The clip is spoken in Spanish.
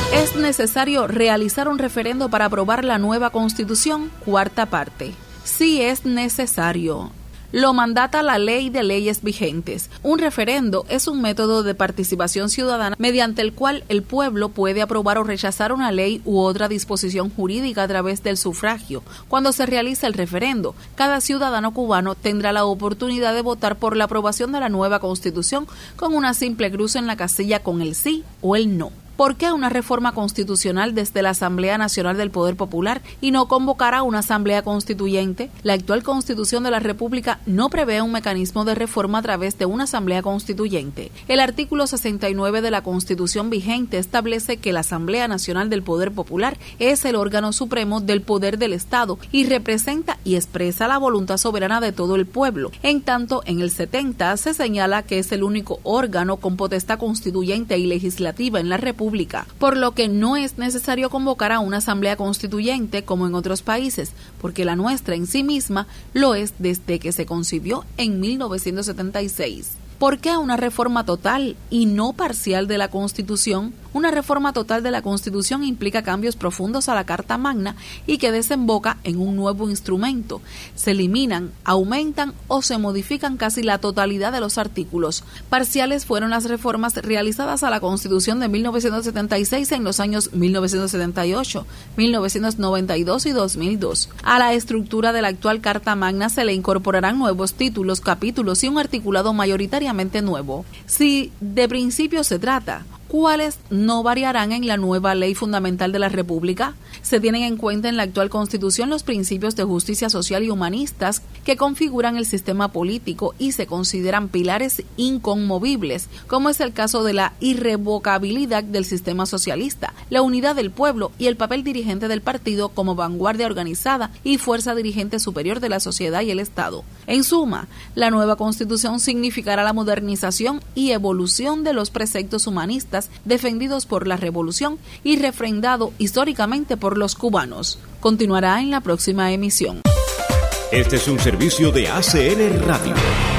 ¿Es necesario realizar un referendo para aprobar la nueva Constitución? Cuarta parte. Sí es necesario. Lo mandata la Ley de Leyes Vigentes. Un referendo es un método de participación ciudadana mediante el cual el pueblo puede aprobar o rechazar una ley u otra disposición jurídica a través del sufragio. Cuando se realiza el referendo, cada ciudadano cubano tendrá la oportunidad de votar por la aprobación de la nueva Constitución con una simple cruz en la casilla con el sí o el no. ¿Por qué una reforma constitucional desde la Asamblea Nacional del Poder Popular y no convocar a una asamblea constituyente? La actual Constitución de la República no prevé un mecanismo de reforma a través de una asamblea constituyente. El artículo 69 de la Constitución vigente establece que la Asamblea Nacional del Poder Popular es el órgano supremo del poder del Estado y representa y expresa la voluntad soberana de todo el pueblo. En tanto, en el 70 se señala que es el único órgano con potestad constituyente y legislativa en la República, por lo que no es necesario convocar a una asamblea constituyente como en otros países, porque la nuestra en sí misma lo es desde que se concibió en 1976. ¿Por qué una reforma total y no parcial de la Constitución? Una reforma total de la Constitución implica cambios profundos a la Carta Magna y que desemboca en un nuevo instrumento. Se eliminan, aumentan o se modifican casi la totalidad de los artículos. Parciales fueron las reformas realizadas a la Constitución de 1976 en los años 1978, 1992 y 2002. A la estructura de la actual Carta Magna se le incorporarán nuevos títulos, capítulos y un articulado mayoritariamente nuevo. Si de principio se trata, ¿cuáles no variarán en la nueva Ley Fundamental de la República? Se tienen en cuenta en la actual Constitución los principios de justicia social y humanistas que configuran el sistema político y se consideran pilares inconmovibles, como es el caso de la irrevocabilidad del sistema socialista, la unidad del pueblo y el papel dirigente del partido como vanguardia organizada y fuerza dirigente superior de la sociedad y el Estado. En suma, la nueva Constitución significará la modernización y evolución de los preceptos humanistas defendidos por la Revolución y refrendado históricamente por los cubanos. Continuará en la próxima emisión. Este es un servicio de ACN Radio.